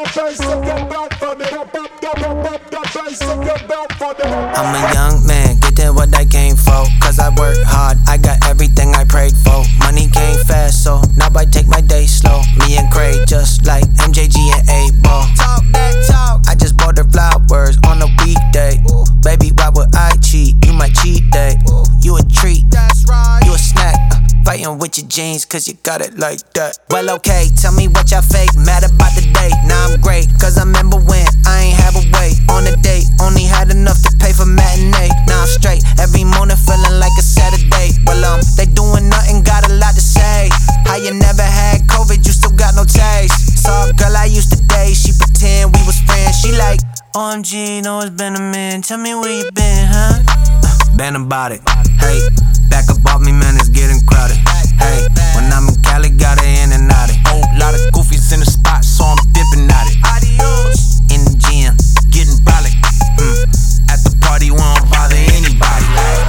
I'm a young man, getting what I came for. Cause I work hard, I got everything I prayed for. Money came fast, so now I take my day slow. Me and Craig, just like MJG and A-Ball. Talk that talk. I just bought her flowers on a weekday. Baby, why would I cheat? You my cheat day. You a treat, that's right. You a snack. Fighting with your jeans, cause you got it like that. Well, okay, tell me what y'all fake. Mad about the date, now I'm great. Cause I remember when I ain't have a wait. On a date, only had enough to pay for matinee. Now I'm straight, every morning feeling like a Saturday. Well, they doing nothing, got a lot to say. How you never had COVID, you still got no taste. Saw a girl I used to date, she pretend we was friends. She like, OMG, know it's been a minute. Tell me where you been, huh? Been about it, hey. Back up off me, man, it's getting crowded. Hey, when I'm in Cali, got it in and out it. Whole lot of goofies in the spot, so I'm dipping at it. Adios. In the gym, getting brolic. At the party, we don't bother anybody.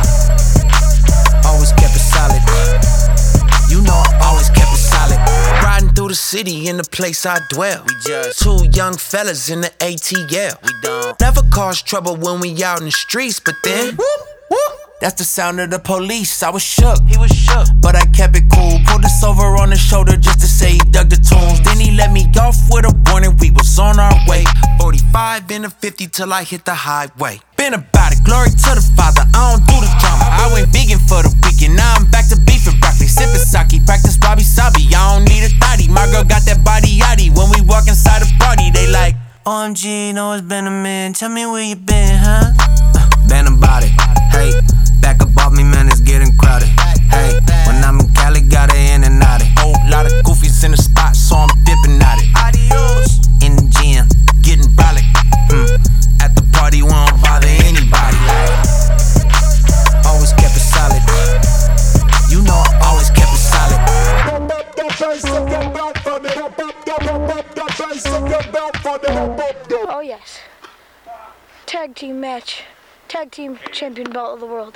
Always kept it solid. You know I always kept it solid. Riding through the city in the place I dwell. We just two young fellas in the ATL. We don't never cause trouble when we out in the streets, but then whoop, whoop. That's the sound of the police, I was shook. He was shook, but I kept it cool. Pulled us over on his shoulder just to say he dug the tunes. Then he let me off with a warning, we was on our way. 45 in a 50 till I hit the highway. Been about it, glory to the Father, I don't do the drama. I went vegan for the weekend, now I'm back to beef and broccoli. Sippin' sake, practice wabi-sabi, I don't need a thotty. My girl got that body yaddy, when we walk inside a party, they like, OMG, know it's been a minute, tell me where you been, huh? Been about it, hey. Back up off me, man, it's getting crowded. Hey, when I'm in Cali, got it in and out it. Whole lot of goofies in the spot, so I'm dipping at it. Adios. In the gym, getting brolic. At the party, we don't bother anybody. Always kept it solid. You know I always kept it solid. Oh yes. Tag team match. Tag team champion belt of the world.